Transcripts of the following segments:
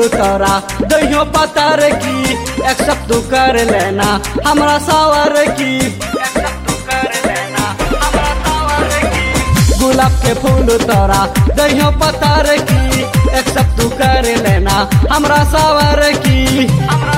तोरा दहियो पतर की एक्सेप्ट तू कर लेना हमरा सावर की एक्सेप्ट तू कर लेना हमरा सावर की गुलाब के फूल तोरा दहियो पतर की एक्सेप्ट तू कर लेना हमरा सावर की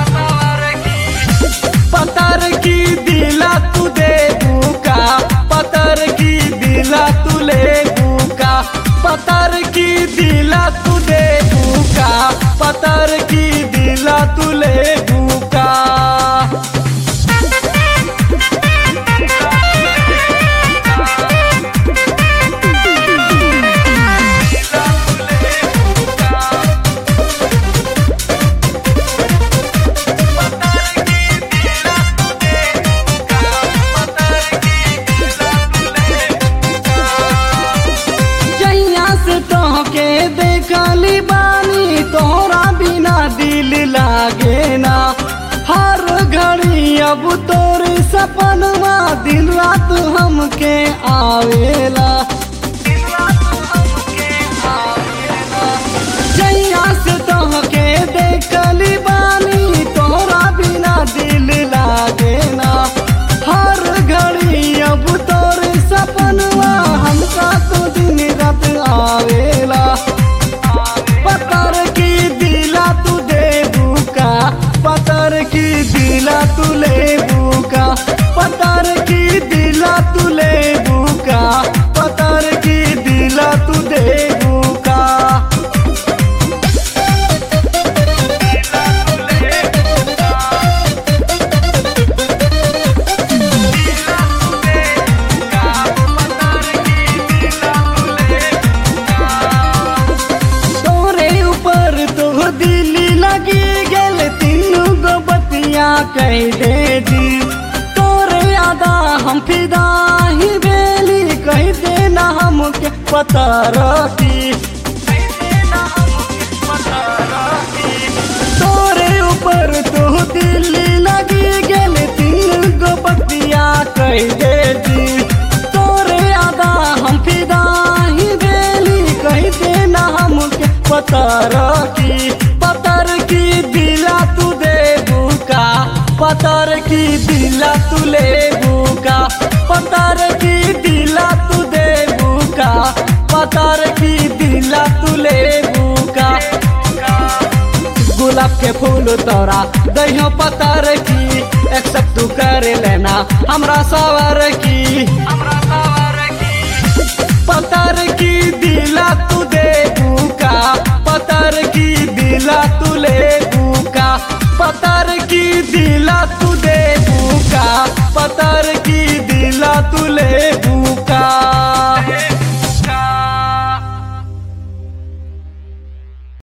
पतर की दिला तू दे बुका पतर की दिला तू ले बुका पतर की दिला तू दे बुका पतर की दिला तू ले बुका के देखली बानी तोहरा बिना दिल लागे ना हर घड़ी अब तोर सपनवा दिन रात हमके आवेला जैया से तोहके देखली बानी तोहरा बिना दिल लागे ना हर घड़ी अब तोर सपनवा हमका तो दिन रात आवेला पतर की दिला तू दे बुका पतर की दिला तू ले बुका पतर की दिला तू ले बुका पतर की दिला तू दे बुका दिल्ली लगी गेल तीनू गो बतिया कह दे दी तोरे आदा हम फिदा ही बेली कह देना हमके पता रखी तोरे ऊपर तो दिल्ली लगी गेल तीनू गो बतिया कह दे दी तोरे आदा हम फिदा ही बेली कह देना हमके पता रखी पतर की दिला तू दे बुका पतर की दिला तू ले बुका पतर की दिला तू दे बुका पतर की दिला तू ले बुका गुलाब के फूल तोरा दहियो पतर की एक्सेप्ट तू कर लेना हमरा सावर की